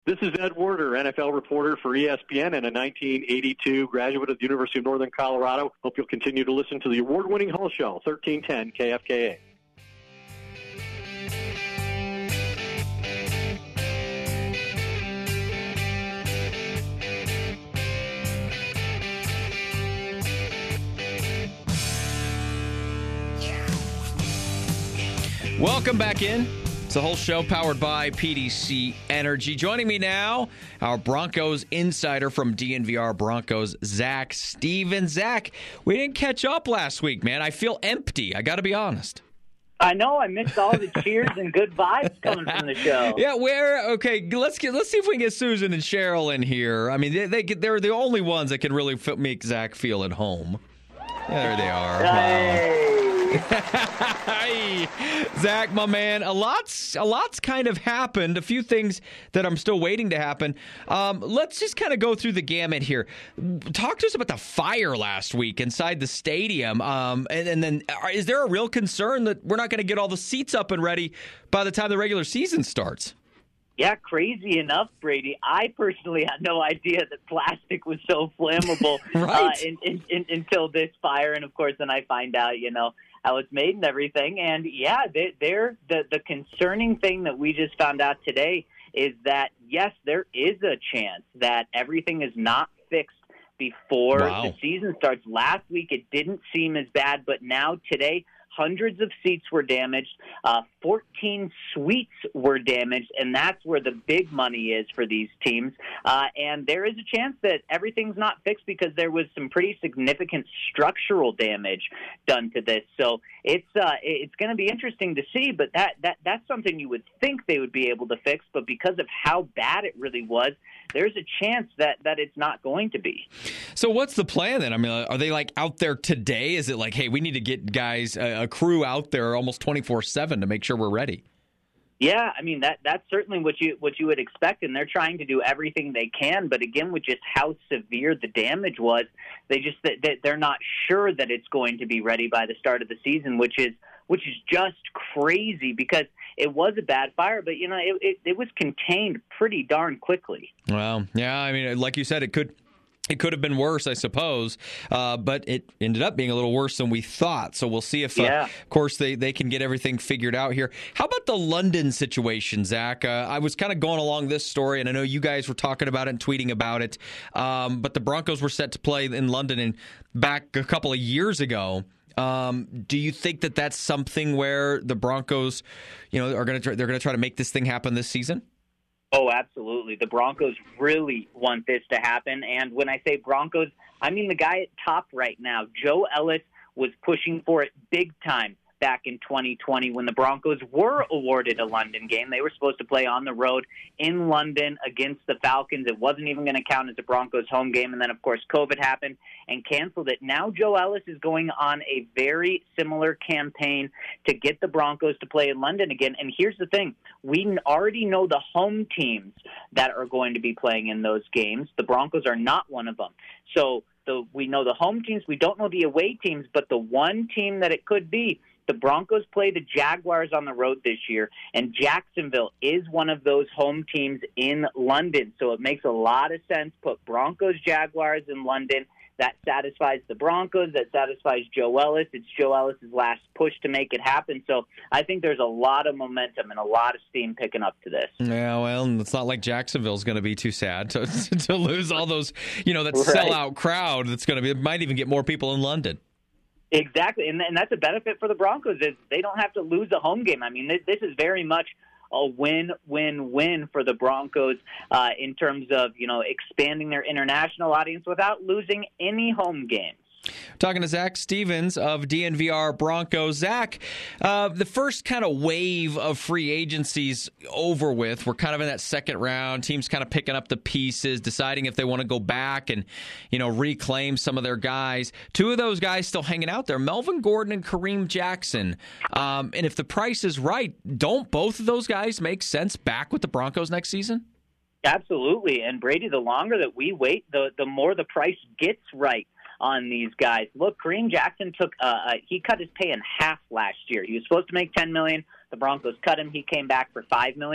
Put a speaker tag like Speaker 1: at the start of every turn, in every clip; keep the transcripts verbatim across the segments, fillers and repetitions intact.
Speaker 1: This is Ed Werder, N F L reporter for E S P N and a nineteen eighty-two graduate of the University of Northern Colorado. Hope you'll continue to listen to the award-winning Hull Show, thirteen ten K F K A.
Speaker 2: Welcome back in. It's the Whole Show powered by P D C Energy. Joining me now, our Broncos insider from D N V R Broncos, Zach Stevens. Zach, we didn't catch up last week, man. I feel empty. I got to be honest.
Speaker 3: I know. I missed all the cheers and good vibes coming from the show.
Speaker 2: Yeah, where? Okay, let's get let's see if we can get Susan and Cheryl in here. I mean, they, they they're the only ones that can really make Zach feel at home. Yeah, there they are.
Speaker 3: Hey.
Speaker 2: Wow. Hey, Zach, my man, a lot's a lot's kind of happened. A few things that I'm still waiting to happen. Um, let's just kind of go through the gamut here. Talk to us about the fire last week inside the stadium, um, and, and then is there a real concern that we're not going to get all the seats up and ready by the time the regular season starts?
Speaker 3: Yeah, crazy enough, Brady. I personally had no idea that plastic was so flammable
Speaker 2: right.
Speaker 3: uh, in, in, in, until this fire, and of course, then I find out, you know, how it's made and everything. And yeah, they, they're the the concerning thing that we just found out today is that yes, there is a chance that everything is not fixed before
Speaker 2: wow.
Speaker 3: the season starts. Last week, it didn't seem as bad, but now today, hundreds of seats were damaged, uh, fourteen suites were damaged, and that's where the big money is for these teams. Uh, and there is a chance that everything's not fixed because there was some pretty significant structural damage done to this. So it's uh, it's going to be interesting to see, but that, that that's something you would think they would be able to fix, but because of how bad it really was, there's a chance that, that it's not going to be.
Speaker 2: So what's the plan then? I mean, are they like out there today? Is it like, hey, we need to get guys, uh, a crew out there almost twenty-four seven to make sure we're ready?
Speaker 3: Yeah, I mean, that that's certainly what you what you would expect, and they're trying to do everything they can. But again, with just how severe the damage was, they just that they're not sure that it's going to be ready by the start of the season, which is which is just crazy because it was a bad fire, but you know, it it, it was contained pretty darn quickly.
Speaker 2: Well, yeah, I mean, like you said, it could. It could have been worse, I suppose, uh, but it ended up being a little worse than we thought. So we'll see if,
Speaker 3: yeah.
Speaker 2: uh, of course, they, they can get everything figured out here. How about the London situation, Zach? Uh, I was kind of going along this story, and I know you guys were talking about it and tweeting about it, um, but the Broncos were set to play in London and back a couple of years ago. Um, do you think that that's something where the Broncos, you know, are going to they're going to try to make this thing happen this season?
Speaker 3: Oh, absolutely. The Broncos really want this to happen. And when I say Broncos, I mean the guy at top right now. Joe Ellis was pushing for it big time back in twenty twenty when the Broncos were awarded a London game. They were supposed to play on the road in London against the Falcons. It wasn't even going to count as a Broncos home game. And then, of course, COVID happened and canceled it. Now Joe Ellis is going on a very similar campaign to get the Broncos to play in London again. And here's the thing. We already know the home teams that are going to be playing in those games. The Broncos are not one of them. So the, we know the home teams. We don't know the away teams, but the one team that it could be, the Broncos play the Jaguars on the road this year, and Jacksonville is one of those home teams in London. So it makes a lot of sense. Put Broncos, Jaguars in London. That satisfies the Broncos. That satisfies Joe Ellis. It's Joe Ellis's last push to make it happen. So I think there's a lot of momentum and a lot of steam picking up to this.
Speaker 2: Yeah, well, it's not like Jacksonville's going to be too sad to, to lose all those, you know, that right. sellout crowd that's going to be, it might even get more people in London.
Speaker 3: Exactly, and, and that's a benefit for the Broncos is they don't have to lose a home game. I mean, this, this is very much a win-win-win for the Broncos uh, in terms of, you know, expanding their international audience without losing any home games.
Speaker 2: Talking to Zach Stevens of D N V R Broncos. Zach, uh, the first kind of wave of free agencies over with. We're kind of in that second round. Teams kind of picking up the pieces, deciding if they want to go back and, you know, reclaim some of their guys. Two of those guys still hanging out there, Melvin Gordon and Kareem Jackson. Um, and if the price is right, don't both of those guys make sense back with the Broncos next season?
Speaker 3: Absolutely. And Brady, the longer that we wait, the, the more the price gets right on these guys. Look, Kareem Jackson took uh, he cut his pay in half last year. He was supposed to make ten million dollars. The Broncos cut him. He came back for five million dollars.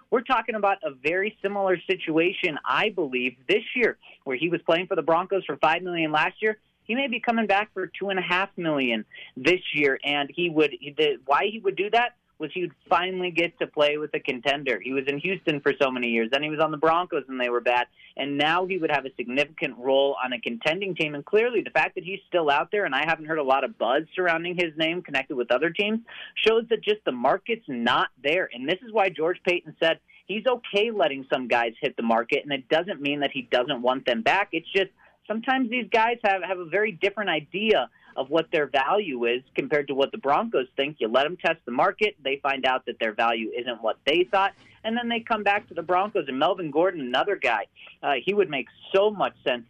Speaker 3: We're talking about a very similar situation, I believe, this year, where he was playing for the Broncos for five million dollars last year. He may be coming back for two and a half million this year, and he would. The, why he would do that was he would finally get to play with a contender. He was in Houston for so many years, then he was on the Broncos and they were bad, and now he would have a significant role on a contending team. And clearly, the fact that he's still out there, and I haven't heard a lot of buzz surrounding his name connected with other teams, shows that just the market's not there. And this is why George Paton said he's okay letting some guys hit the market, and it doesn't mean that he doesn't want them back. It's just sometimes these guys have, have a very different idea of what their value is compared to what the Broncos think. You let them test the market, they find out that their value isn't what they thought, and then they come back to the Broncos. And Melvin Gordon, another guy, uh, he would make so much sense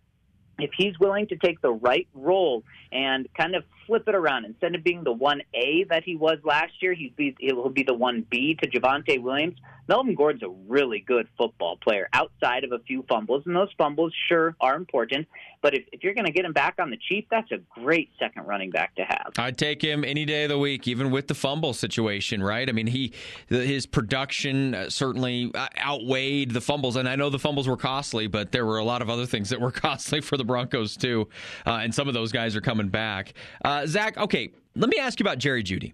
Speaker 3: if he's willing to take the right role and kind of flip it around. Instead of being the one A that he was last year, he'd be, he'll be the one B to Javonte Williams. Melvin Gordon's a really good football player outside of a few fumbles, and those fumbles, sure, are important. But if, if you're going to get him back on the cheap, that's a great second running back to have.
Speaker 2: I'd take him any day of the week, even with the fumble situation, right? I mean, he his production certainly outweighed the fumbles, and I know the fumbles were costly, but there were a lot of other things that were costly for the Broncos too, uh, and some of those guys are coming back. Uh, Zach, okay, let me ask you about Jerry Jeudy.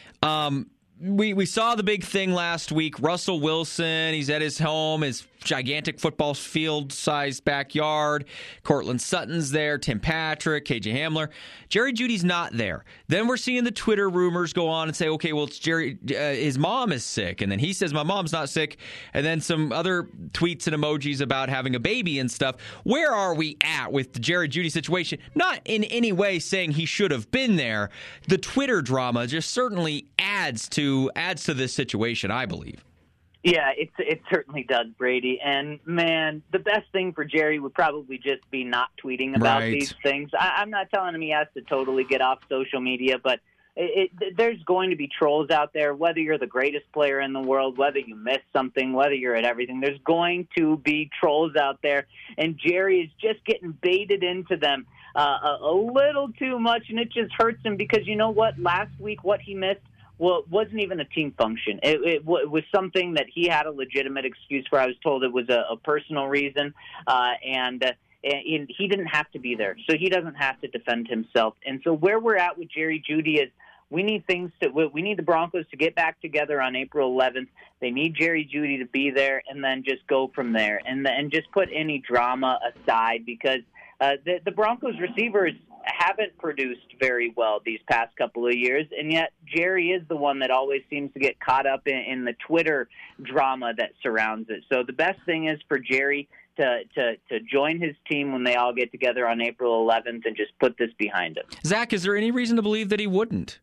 Speaker 2: Um, we we saw the big thing last week. Russell Wilson, he's at his home, his gigantic football field-sized backyard. Cortland Sutton's there, Tim Patrick, K J Hamler. Jerry Jeudy's not there. Then we're seeing the Twitter rumors go on and say, okay, well, it's Jerry, uh, his mom is sick. And then he says, my mom's not sick. And then some other tweets and emojis about having a baby and stuff. Where are we at with the Jerry Jeudy situation? Not in any way saying he should have been there. The Twitter drama just certainly adds to adds to this situation, I believe.
Speaker 3: Yeah, it, it certainly does, Brady. And, man, the best thing for Jerry would probably just be not tweeting about
Speaker 2: right.
Speaker 3: these things. I, I'm not telling him he has to totally get off social media, but it, it, there's going to be trolls out there, whether you're the greatest player in the world, whether you missed something, whether you're at everything. There's going to be trolls out there, and Jerry is just getting baited into them uh, a, a little too much, and it just hurts him because, you know what, last week what he missed, well, it wasn't even a team function. It, it, it was something that he had a legitimate excuse for. I was told it was a, a personal reason, uh, and, uh, and he didn't have to be there, so he doesn't have to defend himself. And so where we're at with Jerry Jeudy is we need things to. We need the Broncos to get back together on April eleventh. They need Jerry Jeudy to be there, and then just go from there, and and just put any drama aside because uh, the the Broncos receivers haven't produced very well these past couple of years, and yet Jerry is the one that always seems to get caught up in, in the Twitter drama that surrounds it. So the best thing is for Jerry to, to, to join his team when they all get together on April eleventh and just put this behind him.
Speaker 2: Zach, is there any reason to believe that he wouldn't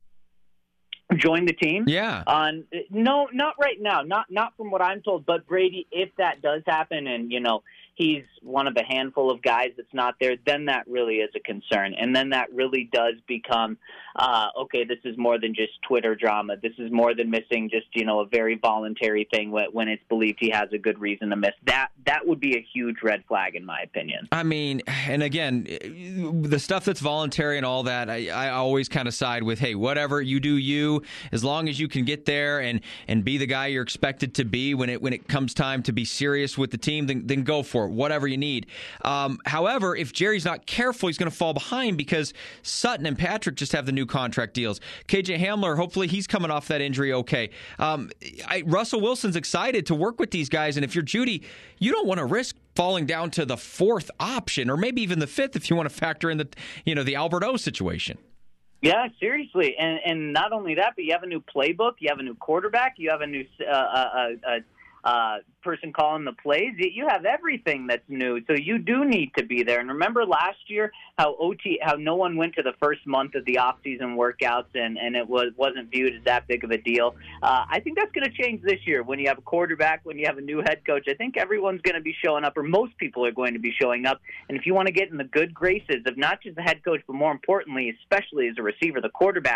Speaker 3: join the team?
Speaker 2: Yeah.
Speaker 3: On no, not right now. Not not from what I'm told. But Brady, if that does happen, and you know he's one of a handful of guys that's not there, then that really is a concern. And then that really does become, uh, okay, this is more than just Twitter drama. This is more than missing just, you know, a very voluntary thing when it's believed he has a good reason to miss. That that would be a huge red flag, in my opinion.
Speaker 2: I mean, and again, the stuff that's voluntary and all that, I, I always kind of side with, hey, whatever, you do you, as long as you can get there and, and be the guy you're expected to be when it when it comes time to be serious with the team, then, then go for it. Whatever you need. Um, however, if Jerry's not careful, he's going to fall behind because Sutton and Patrick just have the new contract deals. K J Hamler, hopefully he's coming off that injury okay. Um, I, Russell Wilson's excited to work with these guys, and if you're Jeudy, you don't want to risk falling down to the fourth option or maybe even the fifth if you want to factor in the, you know, the Albert O situation.
Speaker 3: Yeah, seriously. And, and not only that, but you have a new playbook, you have a new quarterback, you have a new uh, uh, uh, Uh, person calling the plays. You have everything that's new, so you do need to be there. And remember last year how O T, how no one went to the first month of the off-season workouts, and, and it was wasn't viewed as that big of a deal. Uh, I think that's going to change this year when you have a quarterback, when you have a new head coach. I think everyone's going to be showing up, or most people are going to be showing up. And if you want to get in the good graces of not just the head coach, but more importantly, especially as a receiver, the quarterback,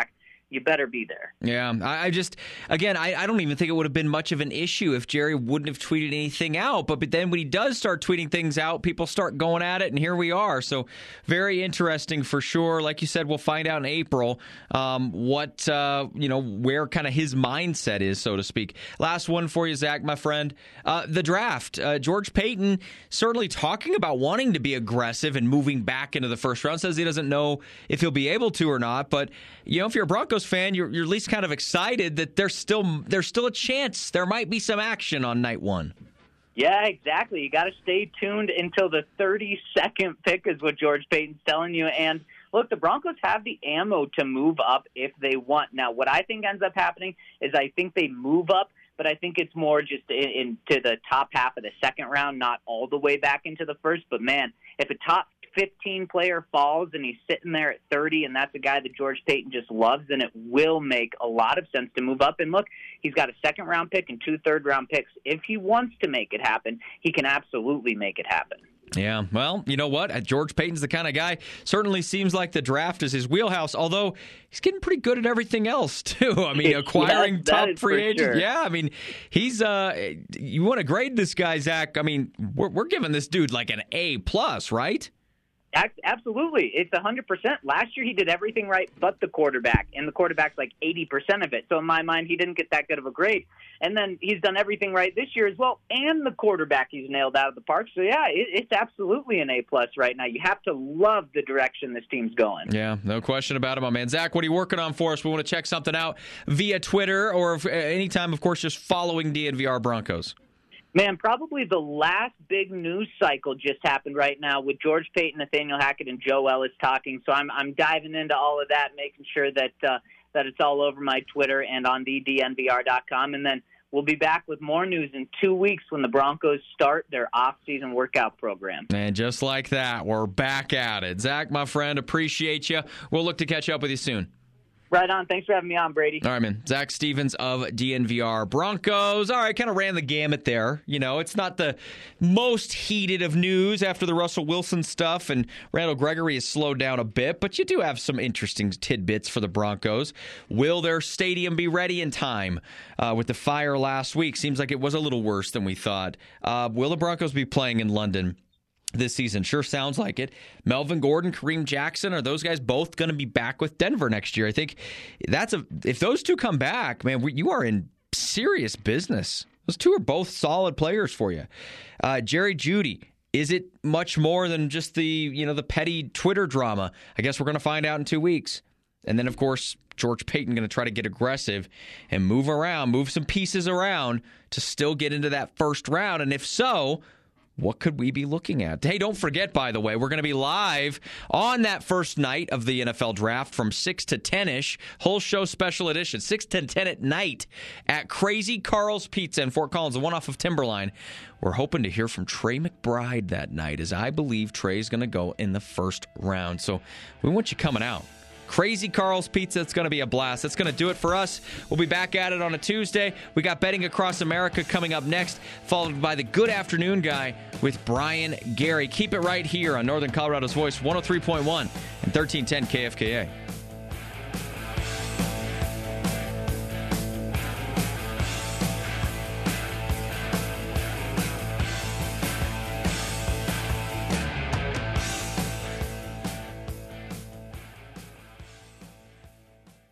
Speaker 3: you better be there.
Speaker 2: Yeah, I, I just, again, I, I don't even think it would have been much of an issue if Jerry wouldn't have tweeted anything out. But, but then when he does start tweeting things out, people start going at it, and here we are. So very interesting for sure. Like you said, we'll find out in April um, what, uh, you know, where kind of his mindset is, so to speak. Last one for you, Zach, my friend. Uh, the draft. Uh, George Paton certainly talking about wanting to be aggressive and moving back into the first round. Says he doesn't know if he'll be able to or not. But, you know, if you're a Broncos fan, you're, you're at least kind of excited that there's still there's still a chance there might be some action on night one.
Speaker 3: Yeah, exactly. You got to stay tuned until the thirty-second pick is what George Paton's telling you. And look, the Broncos have the ammo to move up if they want. Now, what I think ends up happening is I think they move up, but I think it's more just in, into the top half of the second round, not all the way back into the first. But, man, if a top fifteen player falls and he's sitting there at thirty, and that's a guy that George Paton just loves, then it will make a lot of sense to move up. And look, he's got a second round pick and two third round picks. If he wants to make it happen, he can absolutely make it happen.
Speaker 2: Yeah, well, you know what? George Paton's the kind of guy, certainly seems like the draft is his wheelhouse, although he's getting pretty good at everything else, too. I mean, acquiring
Speaker 3: yes,
Speaker 2: top free agents.
Speaker 3: Sure.
Speaker 2: Yeah, I mean, he's, uh, you want to grade this guy, Zach? I mean, we're, we're giving this dude like an A plus, right?
Speaker 3: Absolutely. It's one hundred percent. Last year he did everything right but the quarterback, and the quarterback's like eighty percent of it. So in my mind, he didn't get that good of a grade. And then he's done everything right this year as well, and the quarterback he's nailed out of the park. So, yeah, it, it's absolutely an A-plus right now. You have to love the direction this team's going.
Speaker 2: Yeah, no question about it, my man. Zach, what are you working on for us? We want to check something out via Twitter or if, anytime, of course, just following D N V R Broncos.
Speaker 3: Man, probably the last big news cycle just happened right now with George Paton, Nathaniel Hackett, and Joe Ellis talking. So I'm I'm diving into all of that, making sure that uh, that it's all over my Twitter and on the D N V R dot com. And then we'll be back with more news in two weeks when the Broncos start their off-season workout program.
Speaker 2: And just like that, we're back at it. Zach, my friend, appreciate you. We'll look to catch up with you soon.
Speaker 3: Right on. Thanks for having me on, Brady.
Speaker 2: All right, man. Zach Stevens of D N V R Broncos. All right, kind of ran the gamut there. You know, it's not the most heated of news after the Russell Wilson stuff, and Randall Gregory has slowed down a bit, but you do have some interesting tidbits for the Broncos. Will their stadium be ready in time uh, with the fire last week? Seems like it was a little worse than we thought. Uh, will the Broncos be playing in London this season? Sure sounds like it. Melvin Gordon, Kareem Jackson, are those guys both going to be back with Denver next year? I think that's a if those two come back, man, we, you are in serious business. Those two are both solid players for you. Uh, Jerry Jeudy, is it much more than just the you know the petty Twitter drama? I guess we're going to find out in two weeks. And then, of course, George Paton going to try to get aggressive and move around, move some pieces around to still get into that first round. And if so, what could we be looking at? Hey, don't forget, by the way, we're going to be live on that first night of the N F L draft from six to ten-ish. Whole show special edition, six to ten at night at Crazy Carl's Pizza in Fort Collins, the one off of Timberline. We're hoping to hear from Trey McBride that night, as I believe Trey's going to go in the first round. So we want you coming out. Crazy Carl's Pizza. It's going to be a blast. That's going to do it for us. We'll be back at it on a Tuesday. We got Betting Across America coming up next, followed by the Good Afternoon Guy with Brian Gary. Keep it right here on Northern Colorado's Voice, one oh three point one and thirteen ten K F K A.